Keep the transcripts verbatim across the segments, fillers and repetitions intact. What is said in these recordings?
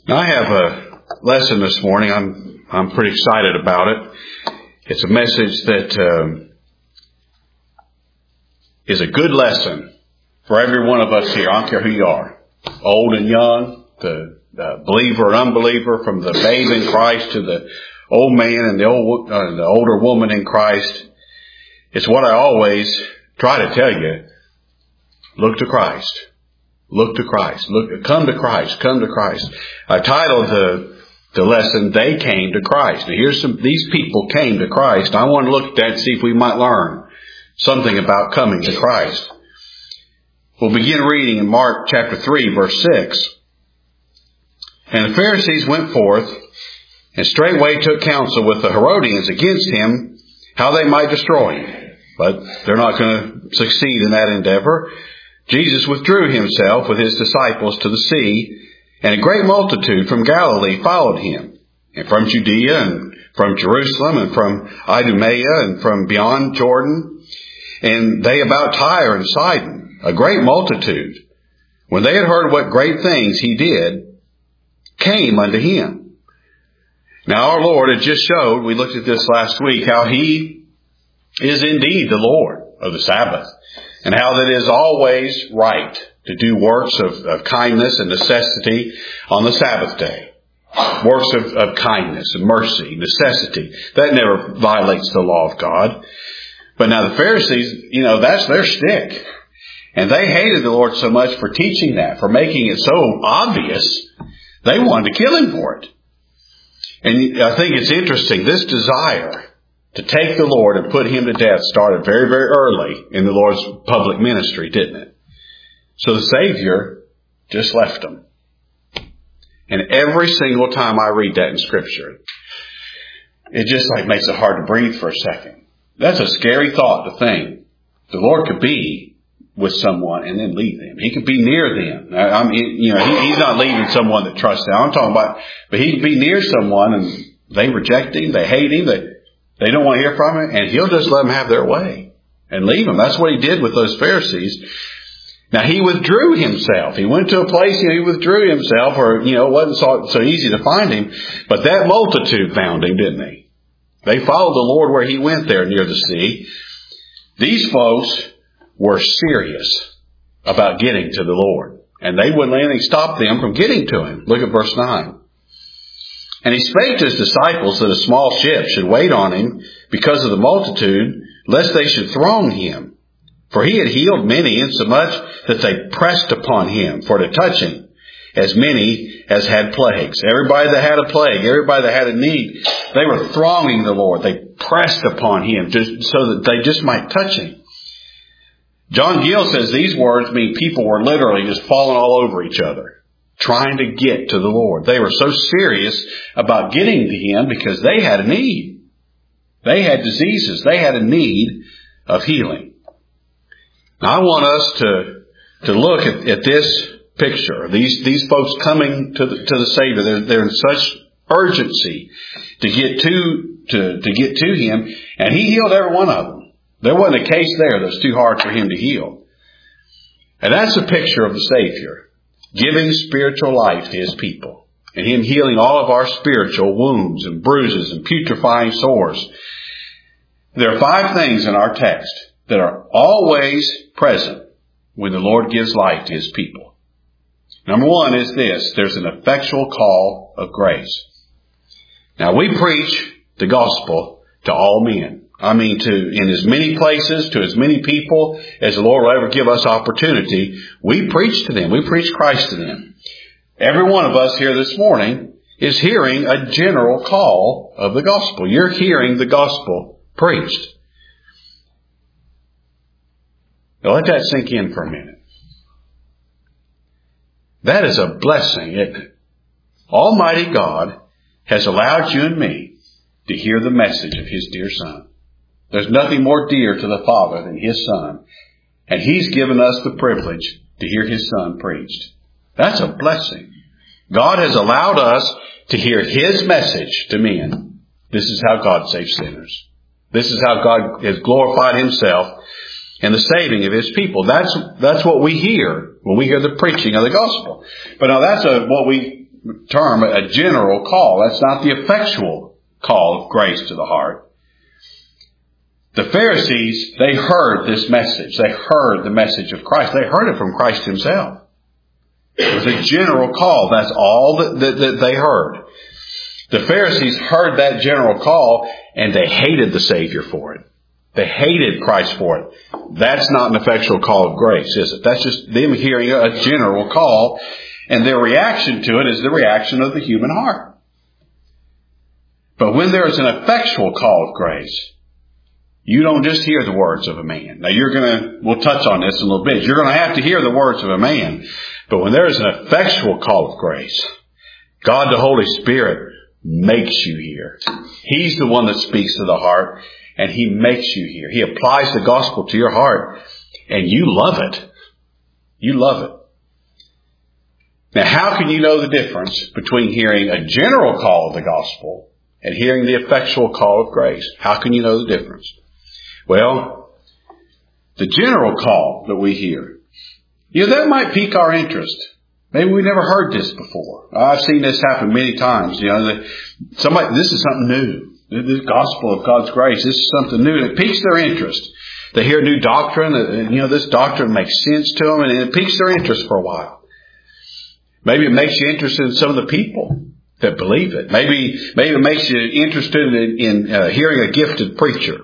I have a lesson this morning. I'm I'm pretty excited about it. It's a message that um, is a good lesson for every one of us here. I don't care who you are, old and young, the, the believer and unbeliever, from the babe in Christ to the old man and the old uh, the older woman in Christ. It's what I always try to tell you. Look to Christ. Look to Christ. Look, come to Christ. Come to Christ. I titled the the lesson, "They Came to Christ." Now, here's some. These people came to Christ. I want to look at that and see if we might learn something about coming to Christ. We'll begin reading in Mark chapter three, verse six. And the Pharisees went forth and straightway took counsel with the Herodians against him, how they might destroy him. But they're not going to succeed in that endeavor. Jesus withdrew himself with his disciples to the sea, and a great multitude from Galilee followed him, and from Judea, and from Jerusalem, and from Idumea, and from beyond Jordan, and they about Tyre and Sidon, a great multitude, when they had heard what great things he did, came unto him. Now our Lord had just showed, we looked at this last week, how he is indeed the Lord of the Sabbath, and how that is always right to do works of, of kindness and necessity on the Sabbath day. Works of, of kindness and mercy, necessity. That never violates the law of God. But now the Pharisees, you know, that's their shtick. And they hated the Lord so much for teaching that, for making it so obvious, they wanted to kill him for it. And I think it's interesting, this desire to take the Lord and put him to death started very, very early in the Lord's public ministry, didn't it? So the Savior just left them. And every single time I read that in Scripture, it just like makes it hard to breathe for a second. That's a scary thought to think. The Lord could be with someone and then leave them. He could be near them. I mean, you know, he, he's not leaving someone that trusts them. I'm talking about, but he could be near someone and they reject him, they hate him, they They don't want to hear from him, and he'll just let them have their way and leave them. That's what he did with those Pharisees. Now, he withdrew himself. He went to a place, you know, he withdrew himself, or, you know, it wasn't so, so easy to find him. But that multitude found him, didn't they? They followed the Lord where he went there near the sea. These folks were serious about getting to the Lord, and they wouldn't let anything stop them from getting to him. Look at verse nine. And he spake to his disciples that a small ship should wait on him because of the multitude, lest they should throng him. For he had healed many, insomuch that they pressed upon him for to touch him, as many as had plagues. Everybody that had a plague, everybody that had a need, they were thronging the Lord. They pressed upon him just so that they just might touch him. John Gill says these words mean people were literally just falling all over each other, trying to get to the Lord. They were so serious about getting to him because they had a need. They had diseases. They had a need of healing. Now I want us to, to look at, at this picture. These, these folks coming to the, to the Savior. They're, they're in such urgency to get to, to, to get to him. And he healed every one of them. There wasn't a case there that was too hard for him to heal. And that's a picture of the Savior, giving spiritual life to his people, and him healing all of our spiritual wounds and bruises and putrefying sores. There are five things in our text that are always present when the Lord gives life to his people. Number one is this: there's an effectual call of grace. Now, we preach the gospel to all men. I mean, to in as many places, to as many people as the Lord will ever give us opportunity. We preach to them. We preach Christ to them. Every one of us here this morning is hearing a general call of the gospel. You're hearing the gospel preached. Now let that sink in for a minute. That is a blessing, isn't it? Almighty God has allowed you and me to hear the message of his dear Son. There's nothing more dear to the Father than his Son. And he's given us the privilege to hear his Son preached. That's a blessing. God has allowed us to hear his message to men. This is how God saves sinners. This is how God has glorified himself in the saving of his people. That's that's what we hear when we hear the preaching of the gospel. But now that's a, what we term a general call. That's not the effectual call of grace to the heart. The Pharisees, they heard this message. They heard the message of Christ. They heard it from Christ himself. It was a general call. That's all that, that, that they heard. The Pharisees heard that general call and they hated the Savior for it. They hated Christ for it. That's not an effectual call of grace, is it? That's just them hearing a general call, and their reaction to it is the reaction of the human heart. But when there is an effectual call of grace, you don't just hear the words of a man. Now you're going to, we'll touch on this in a little bit. You're going to have to hear the words of a man. But when there is an effectual call of grace, God the Holy Spirit makes you hear. He's the one that speaks to the heart, and He makes you hear. He applies the gospel to your heart, and you love it. You love it. Now, how can you know the difference between hearing a general call of the gospel and hearing the effectual call of grace? How can you know the difference? Well, the general call that we hear, you know, that might pique our interest. Maybe we never heard this before. I've seen this happen many times. You know, that somebody, this is something new. The gospel of God's grace, this is something new. And it piques their interest. They hear new doctrine, and you know, this doctrine makes sense to them, and it piques their interest for a while. Maybe it makes you interested in some of the people that believe it. Maybe, maybe it makes you interested in, in uh, hearing a gifted preacher.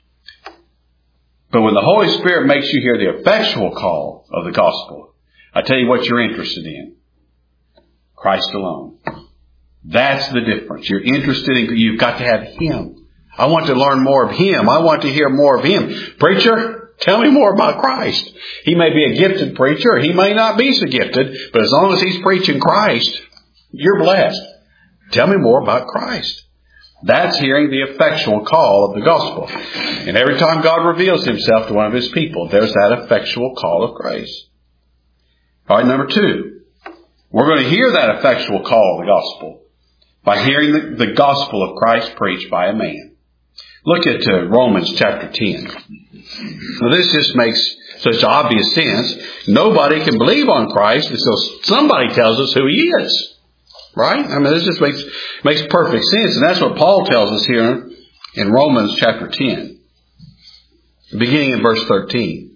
But when the Holy Spirit makes you hear the effectual call of the gospel, I tell you what you're interested in. Christ alone. That's the difference. You're interested in, you've got to have Him. I want to learn more of Him. I want to hear more of Him. Preacher, tell me more about Christ. He may be a gifted preacher. He may not be so gifted. But as long as he's preaching Christ, you're blessed. Tell me more about Christ. That's hearing the effectual call of the gospel. And every time God reveals Himself to one of His people, there's that effectual call of grace. All right, number two. We're going to hear that effectual call of the gospel by hearing the, the gospel of Christ preached by a man. Look at uh, Romans chapter ten. Now this just makes such obvious sense. Nobody can believe on Christ until somebody tells us who He is. Right? I mean, this just makes, makes perfect sense. And that's what Paul tells us here in Romans chapter ten. Beginning in verse thirteen.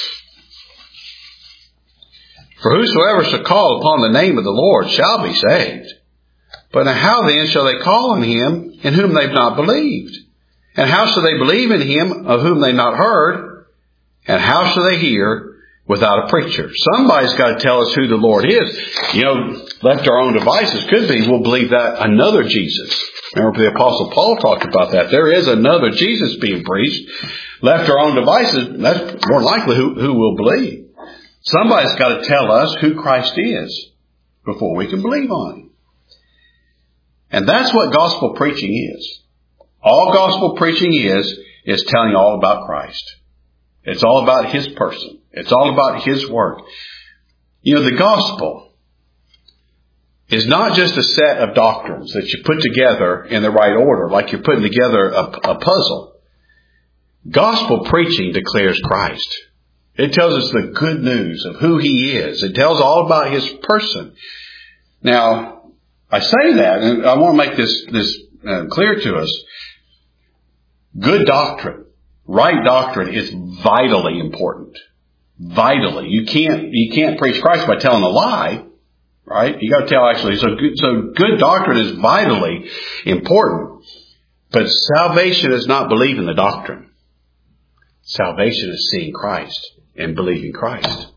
For whosoever shall call upon the name of the Lord shall be saved. But now how then shall they call on Him in whom they've not believed? And how shall they believe in Him of whom they've not heard? And how shall they hear without a preacher? Somebody's got to tell us who the Lord is. You know, left to our own devices, could be we'll believe that another Jesus. Remember the Apostle Paul talked about that. There is another Jesus being preached. Left to our own devices, that's more likely who, who we'll believe. Somebody's got to tell us who Christ is before we can believe on Him. And that's what gospel preaching is. All gospel preaching is, is telling all about Christ. It's all about His person. It's all about His work. You know, the gospel is not just a set of doctrines that you put together in the right order, like you're putting together a, a puzzle. Gospel preaching declares Christ. It tells us the good news of who He is. It tells all about His person. Now, I say that, and I want to make this, this uh, clear to us. Good doctrine, right doctrine is vitally important. Vitally. You can't, you can't preach Christ by telling a lie, right? You got to tell actually. So good, so good doctrine is vitally important. But salvation is not believing the doctrine. Salvation is seeing Christ and believing Christ.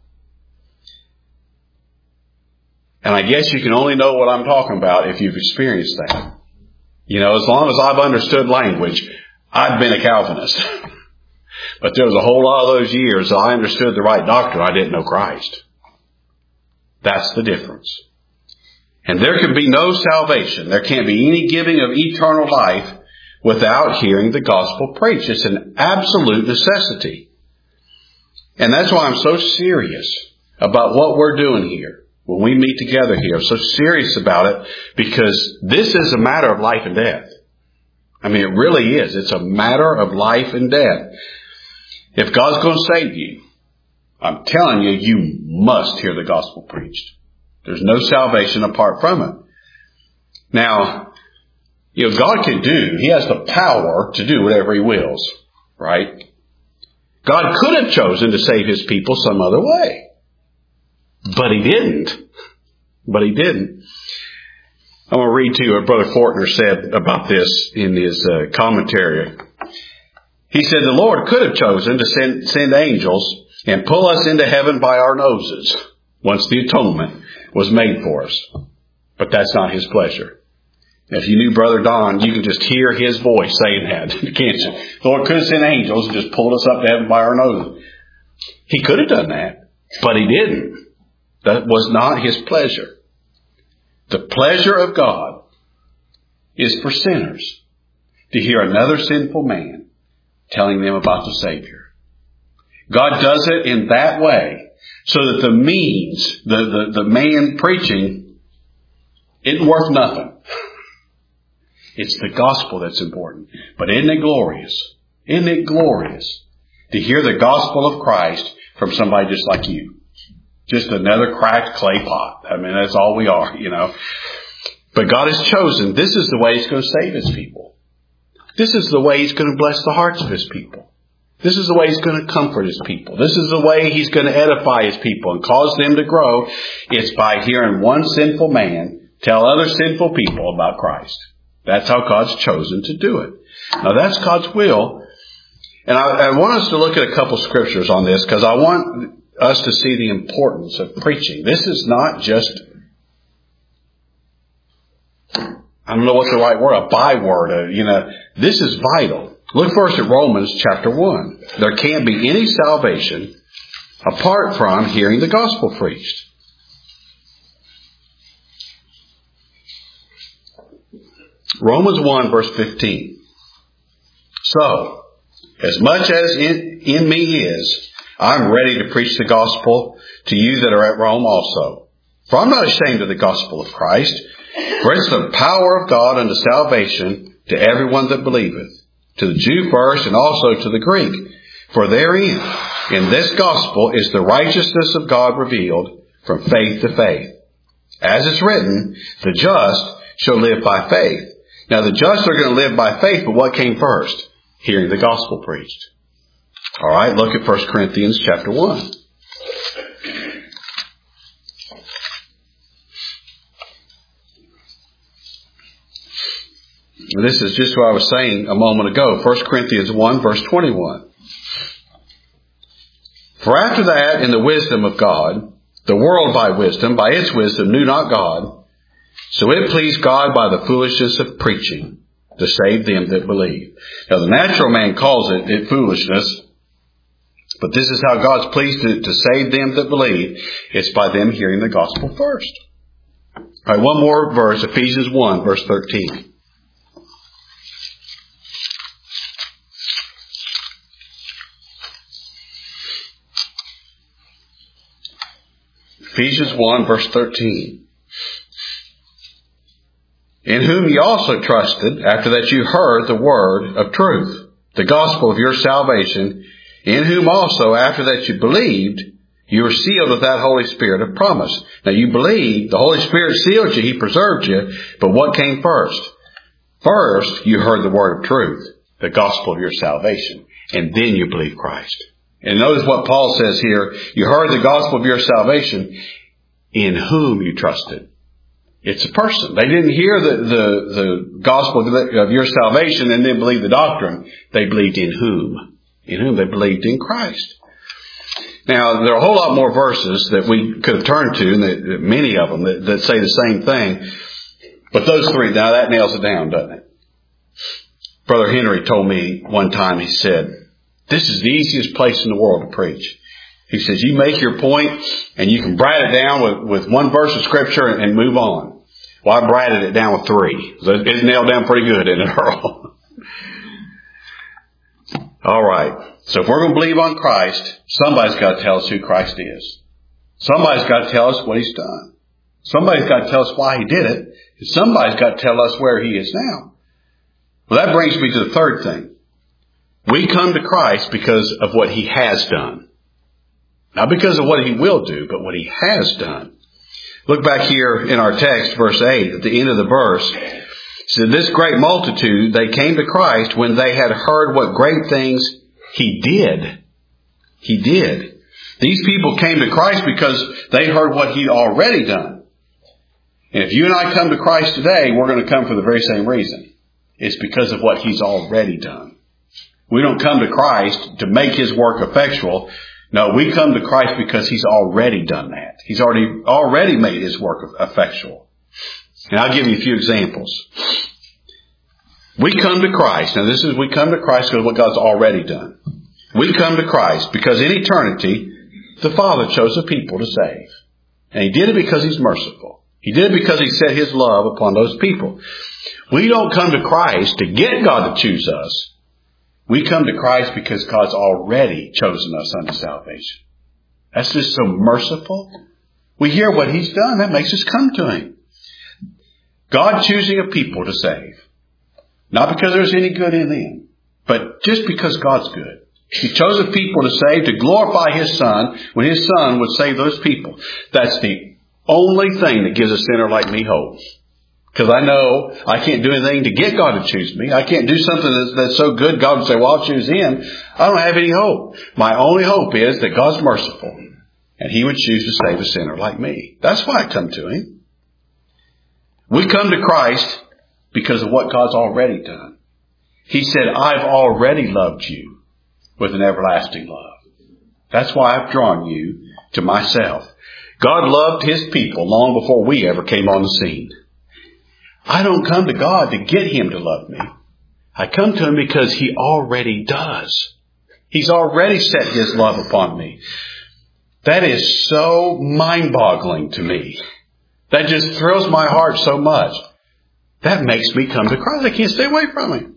And I guess you can only know what I'm talking about if you've experienced that. You know, as long as I've understood language, I've been a Calvinist. But there was a whole lot of those years I understood the right doctrine. I didn't know Christ. That's the difference. And there can be no salvation. There can't be any giving of eternal life without hearing the gospel preached. It's an absolute necessity. And that's why I'm so serious about what we're doing here. When we meet together here, I'm so serious about it because this is a matter of life and death. I mean, it really is. It's a matter of life and death. If God's going to save you, I'm telling you, you must hear the gospel preached. There's no salvation apart from it. Now, you know, God can do, He has the power to do whatever He wills, right? God could have chosen to save His people some other way. But He didn't. But He didn't. I'm going to read to you what Brother Fortner said about this in his uh, commentary. He said, the Lord could have chosen to send, send angels and pull us into heaven by our noses once the atonement was made for us. But that's not His pleasure. If you knew Brother Don, you can just hear his voice saying that, can't you? The Lord could have sent angels and just pulled us up to heaven by our noses. He could have done that, but He didn't. That was not His pleasure. The pleasure of God is for sinners to hear another sinful man telling them about the Savior. God does it in that way so that the means, the, the, the man preaching, isn't worth nothing. It's the gospel that's important. But isn't it glorious? Isn't it glorious to hear the gospel of Christ from somebody just like you? Just another cracked clay pot. I mean, that's all we are, you know. But God has chosen, this is the way He's going to save His people. This is the way He's going to bless the hearts of His people. This is the way He's going to comfort His people. This is the way He's going to edify His people and cause them to grow. It's by hearing one sinful man tell other sinful people about Christ. That's how God's chosen to do it. Now, that's God's will. And I, I want us to look at a couple scriptures on this because I want us to see the importance of preaching. This is not just, I don't know what's the right word, a byword. A, you know, this is vital. Look first at Romans chapter one. There can't be any salvation apart from hearing the gospel preached. Romans one verse fifteen. So, as much as in, in me is, I'm ready to preach the gospel to you that are at Rome also. For I'm not ashamed of the gospel of Christ, for it's the power of God unto salvation to everyone that believeth, to the Jew first and also to the Greek. For therein, in this gospel, is the righteousness of God revealed from faith to faith. As it's written, the just shall live by faith. Now the just are going to live by faith, but what came first? Hearing the gospel preached. All right, look at First Corinthians chapter one. This is just what I was saying a moment ago. First Corinthians one, verse twenty-one. For after that, in the wisdom of God, the world by wisdom, by its wisdom, knew not God. So it pleased God by the foolishness of preaching to save them that believe. Now the natural man calls it, it foolishness. But this is how God's pleased to, to save them that believe. It's by them hearing the gospel first. All right, one more verse, Ephesians one, verse thirteen. Ephesians one, verse thirteen. In whom ye also trusted, after that you heard the word of truth, the gospel of your salvation, in whom also, after that you believed, you were sealed with that Holy Spirit of promise. Now you believed, the Holy Spirit sealed you, He preserved you, but what came first? First, you heard the word of truth, the gospel of your salvation, and then you believed Christ. And notice what Paul says here, you heard the gospel of your salvation, in whom you trusted. It's a person. They didn't hear the, the, the gospel of your salvation and then believe the doctrine. They believed in whom? In whom they believed in Christ. Now, there are a whole lot more verses that we could have turned to, and that, many of them that, that say the same thing. But those three, now that nails it down, doesn't it? Brother Henry told me one time, he said, this is the easiest place in the world to preach. He says, you make your point and you can brat it down with, with one verse of scripture and, and move on. Well, I bratted it down with three. So it's nailed down pretty good, isn't it, Earl? All right. So if we're going to believe on Christ, somebody's got to tell us who Christ is. Somebody's got to tell us what He's done. Somebody's got to tell us why He did it. And somebody's got to tell us where He is now. Well, that brings me to the third thing. We come to Christ because of what He has done. Not because of what He will do, but what He has done. Look back here in our text, verse eight, at the end of the verse. It said, this great multitude, they came to Christ when they had heard what great things He did. He did. These people came to Christ because they heard what He'd already done. And if you and I come to Christ today, we're going to come for the very same reason. It's because of what He's already done. We don't come to Christ to make His work effectual. No, we come to Christ because He's already done that. He's already, already made His work effectual. And I'll give you a few examples. We come to Christ. Now this is, we come to Christ because of what God's already done. We come to Christ because in eternity, the Father chose a people to save. And He did it because He's merciful. He did it because He set His love upon those people. We don't come to Christ to get God to choose us. We come to Christ because God's already chosen us unto salvation. That's just so merciful. We hear what He's done. That makes us come to Him. God choosing a people to save. Not because there's any good in them, but just because God's good. He chose a people to save, to glorify His Son, when His Son would save those people. That's the only thing that gives a sinner like me hope. Because I know I can't do anything to get God to choose me. I can't do something that's, that's so good God would say, well, I'll choose Him. I don't have any hope. My only hope is that God's merciful. And He would choose to save a sinner like me. That's why I come to Him. We come to Christ because of what God's already done. He said, I've already loved you with an everlasting love. That's why I've drawn you to myself. God loved His people long before we ever came on the scene. I don't come to God to get Him to love me. I come to Him because He already does. He's already set His love upon me. That is so mind-boggling to me. That just thrills my heart so much. That makes me come to Christ. I can't stay away from Him.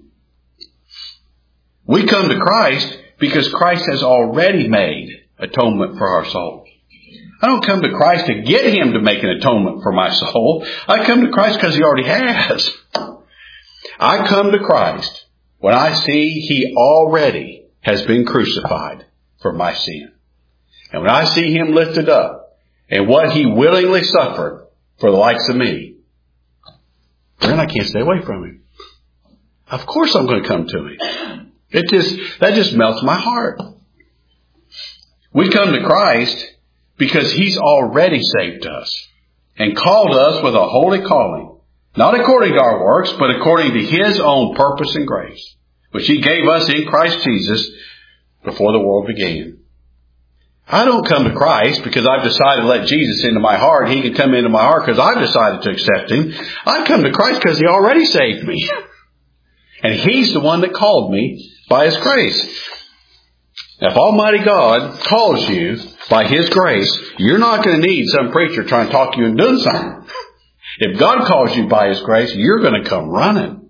We come to Christ because Christ has already made atonement for our souls. I don't come to Christ to get Him to make an atonement for my soul. I come to Christ because He already has. I come to Christ when I see He already has been crucified for my sin. And when I see Him lifted up and what He willingly suffered for the likes of me, then I can't stay away from Him. Of course I'm going to come to Him. It just, that just melts my heart. We come to Christ because He's already saved us and called us with a holy calling, not according to our works, but according to His own purpose and grace, which He gave us in Christ Jesus before the world began. I don't come to Christ because I've decided to let Jesus into my heart. He can come into my heart because I've decided to accept Him. I come to Christ because He already saved me. And He's the one that called me by His grace. If Almighty God calls you by His grace, you're not going to need some preacher trying to talk you into doing something. If God calls you by His grace, you're going to come running.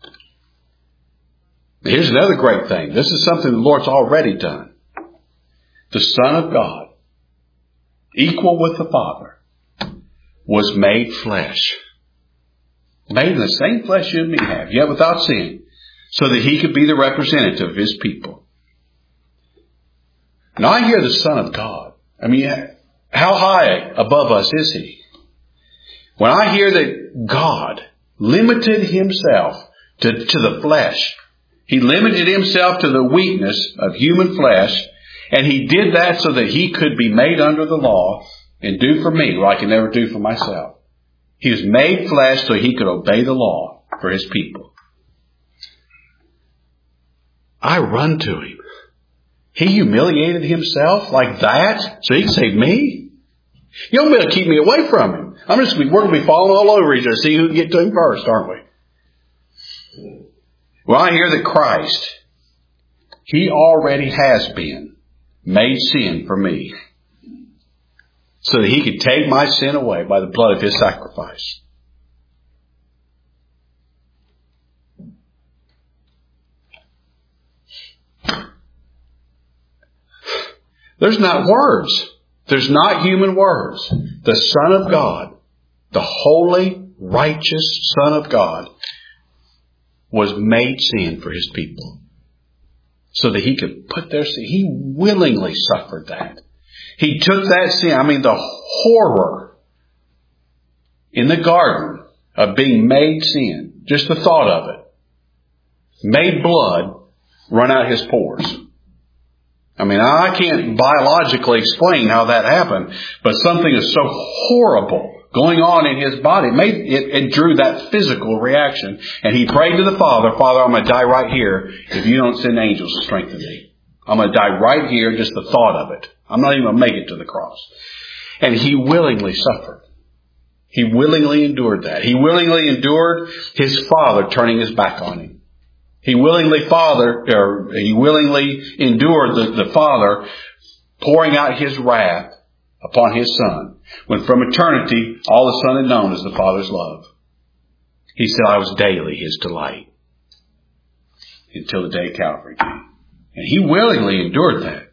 Here's another great thing. This is something the Lord's already done. The Son of God, equal with the Father, was made flesh. Made in the same flesh you and me have, yet without sin, so that He could be the representative of His people. Now I hear the Son of God. I mean, how high above us is He? When I hear that God limited Himself to, to the flesh, He limited Himself to the weakness of human flesh, and He did that so that He could be made under the law and do for me what I can never do for myself. He was made flesh so He could obey the law for His people. I run to Him. He humiliated Himself like that so He could save me? You don't better keep me away from Him. I'm just, we're going to be falling all over each other to see who can get to Him first, aren't we? Well, I hear that Christ, He already has been made sin for me so that He could take my sin away by the blood of His sacrifice. There's not words. There's not human words. The Son of God, the holy, righteous Son of God, was made sin for His people so that He could put their sin. He willingly suffered that. He took that sin. I mean, the horror in the garden of being made sin, just the thought of it, made blood run out his pores. I mean, I can't biologically explain how that happened, but something is so horrible going on in his body. It, made, it, it drew that physical reaction. And he prayed to the Father, Father, I'm going to die right here if you don't send angels to strengthen me. I'm going to die right here, just the thought of it. I'm not even going to make it to the cross. And he willingly suffered. He willingly endured that. He willingly endured his Father turning his back on him. He willingly father, or he willingly endured the, the Father pouring out his wrath upon his Son, when from eternity all the Son had known is the Father's love. He said, I was daily his delight until the day of Calvary came. And he willingly endured that.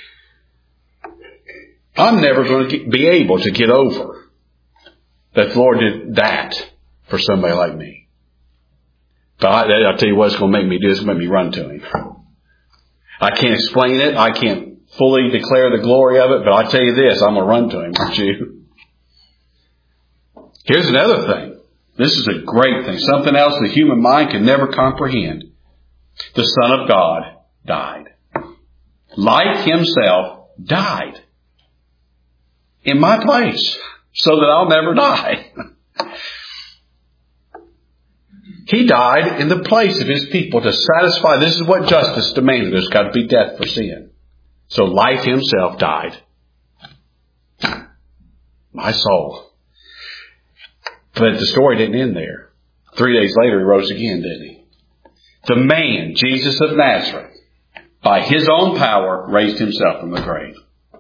I'm never going to be able to get over that the Lord did that for somebody like me. But I, I'll tell you what it's going to make me do. It's going to make me run to him. I can't explain it. I can't fully declare the glory of it. But I'll tell you this, I'm going to run to him, aren't you? Here's another thing. This is a great thing. Something else the human mind can never comprehend. The Son of God died. Like himself, died. In my place. So that I'll never die. He died in the place of his people to satisfy. This is what justice demanded. There's got to be death for sin. So life himself died. My soul. But the story didn't end there. Three days later he rose again, didn't he? The man, Jesus of Nazareth, by his own power, raised himself from the grave.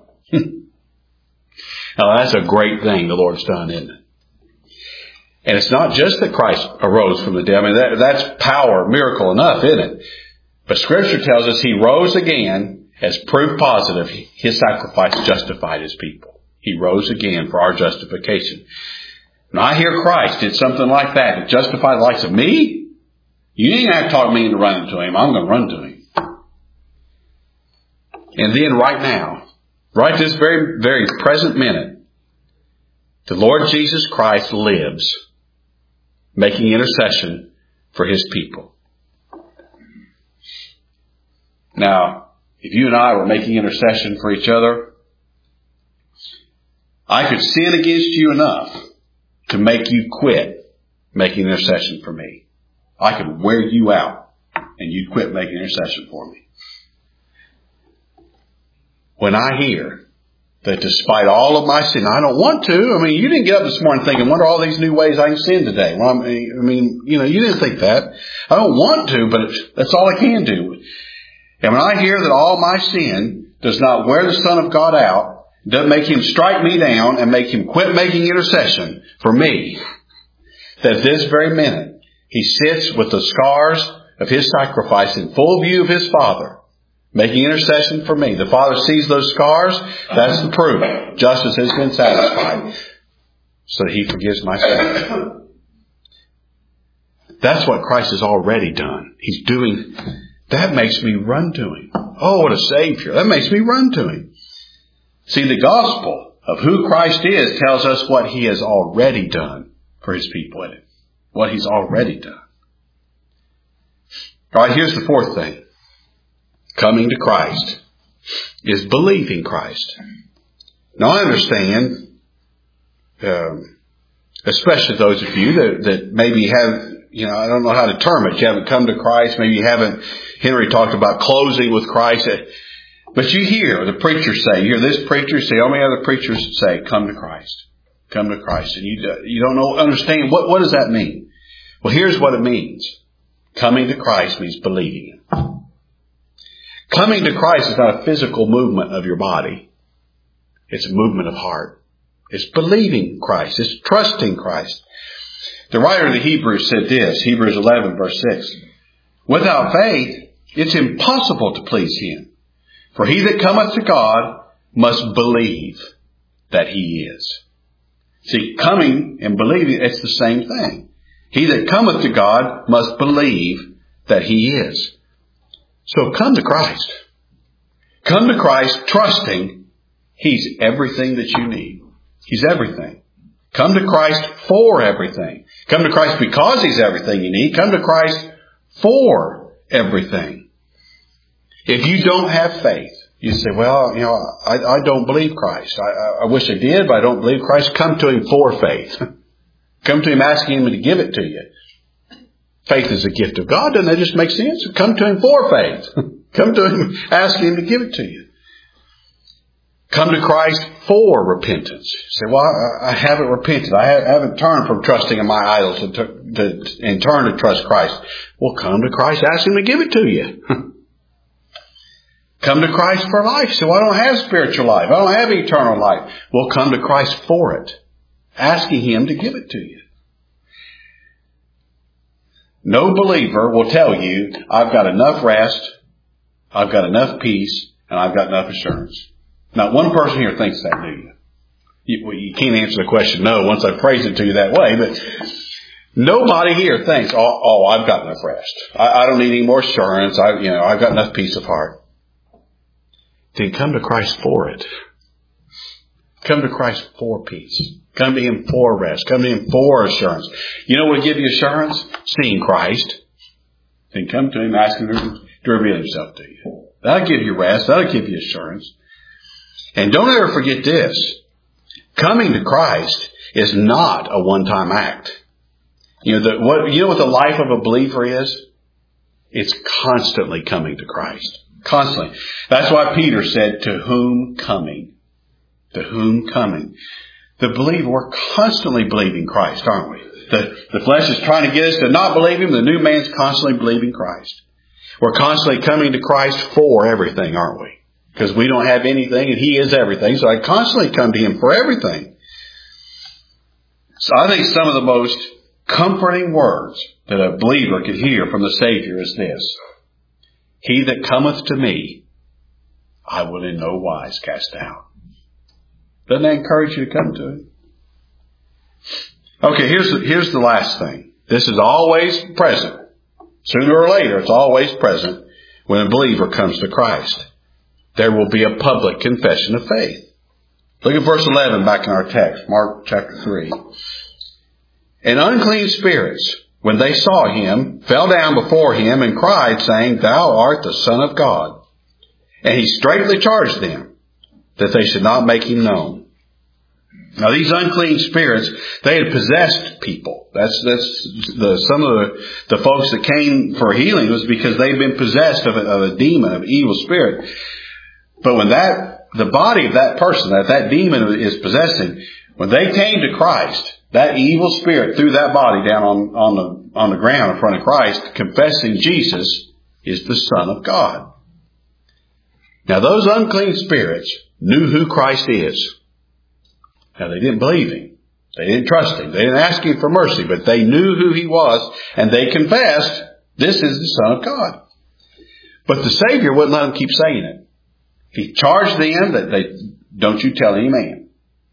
Now that's a great thing the Lord's done, isn't it? And it's not just that Christ arose from the dead. I mean, that, that's power, miracle enough, isn't it? But Scripture tells us he rose again as proof positive. His sacrifice justified his people. He rose again for our justification. Now I hear Christ did something like that to justify the likes of me. You ain't have to talk me into running to him. I'm going to run to him. And then right now, right this very, very present minute, the Lord Jesus Christ lives, making intercession for his people. Now, if you and I were making intercession for each other, I could sin against you enough to make you quit making intercession for me. I could wear you out and you'd quit making intercession for me. When I hear that despite all of my sin, I don't want to. I mean, you didn't get up this morning thinking, what are all these new ways I can sin today? Well, I mean, you know, you didn't think that. I don't want to, but that's all I can do. And when I hear that all my sin does not wear the Son of God out, doesn't make him strike me down and make him quit making intercession for me, that this very minute he sits with the scars of his sacrifice in full view of his Father, making intercession for me. The Father sees those scars. That's the proof. Justice has been satisfied. So that he forgives my sin. That's what Christ has already done. He's doing. That makes me run to him. Oh, what a Savior. That makes me run to him. See, the gospel of who Christ is tells us what he has already done for his people in it. What he's already done. All right, here's the fourth thing. Coming to Christ is believing Christ. Now I understand, um, especially those of you that, that maybe have, you know, I don't know how to term it. You haven't come to Christ. Maybe you haven't. Henry talked about closing with Christ. But you hear the preachers say, you hear this preacher say, how many other preachers say, come to Christ. Come to Christ. And you, you don't know, understand, what, what does that mean? Well, here's what it means. Coming to Christ means believing. Coming to Christ is not a physical movement of your body. It's a movement of heart. It's believing Christ. It's trusting Christ. The writer of the Hebrews said this, Hebrews eleven verse six. Without faith, it's impossible to please him. For he that cometh to God must believe that he is. See, coming and believing, it's the same thing. He that cometh to God must believe that he is. So come to Christ. Come to Christ trusting he's everything that you need. He's everything. Come to Christ for everything. Come to Christ because He's everything you need. Come to Christ for everything. If you don't have faith, you say, well, you know, I, I don't believe Christ. I, I wish I did, but I don't believe Christ. Come to Him for faith. Come to Him asking Him to give it to you. Faith is a gift of God. Doesn't that just make sense? Come to Him for faith. Come to Him asking Him to give it to you. Come to Christ for repentance. You say, well, I, I haven't repented. I haven't turned from trusting in my idols to, to, and turned to trust Christ. Well, come to Christ, ask Him to give it to you. Come to Christ for life. So I don't have spiritual life. I don't have eternal life. Well, come to Christ for it. Asking Him to give it to you. No believer will tell you, I've got enough rest, I've got enough peace, and I've got enough assurance. Not one person here thinks that, do you? You, well, you can't answer the question no once I phrase it to you that way, but nobody here thinks, oh, oh I've got enough rest. I, I don't need any more assurance. I, you know, I've got enough peace of heart. Then come to Christ for it. Come to Christ for peace. Come to Him for rest. Come to Him for assurance. You know what will give you assurance? Seeing Christ. Then come to Him asking Him to reveal Himself to you. That'll give you rest. That'll give you assurance. And don't ever forget this. Coming to Christ is not a one-time act. You know, the, what, you know what the life of a believer is? It's constantly coming to Christ. Constantly. That's why Peter said, to whom coming? To whom coming? The believer, we're constantly believing Christ, aren't we? The, the flesh is trying to get us to not believe Him. The new man's constantly believing Christ. We're constantly coming to Christ for everything, aren't we? Because we don't have anything and He is everything. So I constantly come to Him for everything. So I think some of the most comforting words that a believer could hear from the Savior is this. He that cometh to me, I will in no wise cast out. Doesn't that encourage you to come to Him? Okay, here's the, here's the last thing. This is always present. Sooner or later, it's always present when a believer comes to Christ. There will be a public confession of faith. Look at verse eleven back in our text, Mark chapter three. And unclean spirits, when they saw Him, fell down before Him and cried, saying, Thou art the Son of God. And He straitly charged them that they should not make Him known. Now these unclean spirits, they had possessed people. That's that's the some of the, the folks that came for healing was because they'd been possessed of a, of a demon, of evil spirit. But when that the body of that person that that demon is possessing, when they came to Christ, that evil spirit threw that body down on, on the on the ground in front of Christ, confessing Jesus is the Son of God. Now those unclean spirits knew who Christ is. Now they didn't believe Him. They didn't trust Him. They didn't ask Him for mercy, but they knew who He was, and they confessed, this is the Son of God. But the Savior wouldn't let them keep saying it. He charged them that they, don't you tell any man.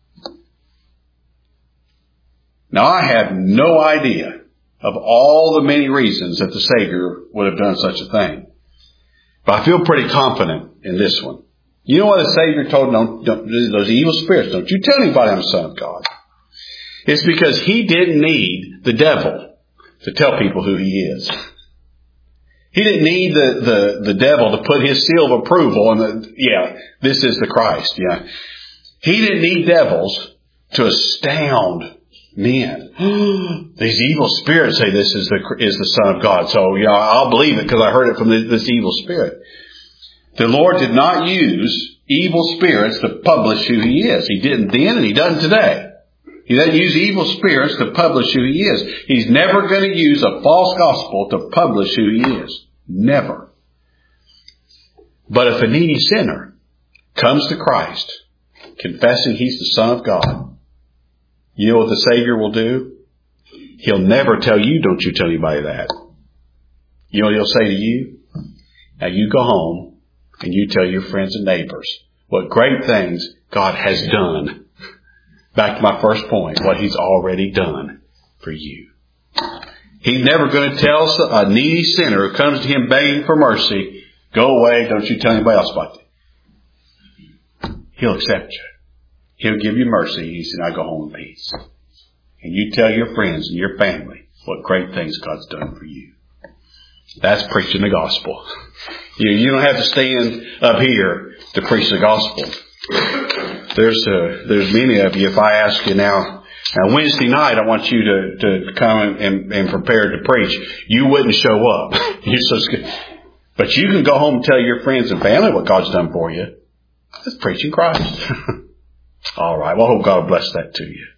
Now I have no idea of all the many reasons that the Savior would have done such a thing. But I feel pretty confident in this one. You know what the Savior told don't, don't, those evil spirits? Don't you tell anybody I'm the Son of God. It's because He didn't need the devil to tell people who He is. He didn't need the, the, the devil to put his seal of approval and the, yeah, this is the Christ. Yeah. He didn't need devils to astound men. These evil spirits say this is the, is the Son of God. So, yeah, I'll believe it because I heard it from this, this evil spirit. The Lord did not use evil spirits to publish who He is. He didn't then and He doesn't today. He doesn't use evil spirits to publish who He is. He's never going to use a false gospel to publish who He is. Never. But if a needy sinner comes to Christ, confessing He's the Son of God, you know what the Savior will do? He'll never tell you, don't you tell anybody that. You know what He'll say to you? Now you go home and you tell your friends and neighbors what great things God has done. Back to my first point, what He's already done for you. He's never going to tell a needy sinner who comes to Him begging for mercy, go away, don't you tell anybody else about it. He'll accept you. He'll give you mercy. He said, now go home in peace. and you tell your friends and your family what great things God's done for you. That's preaching the gospel. You, you don't have to stand up here to preach the gospel. There's uh, there's many of you. If I ask you now, now Wednesday night, I want you to, to come and, and prepare to preach. You wouldn't show up. You're so scared. But you can go home and tell your friends and family what God's done for you. That's preaching Christ. All right. Well, I hope God will bless that to you.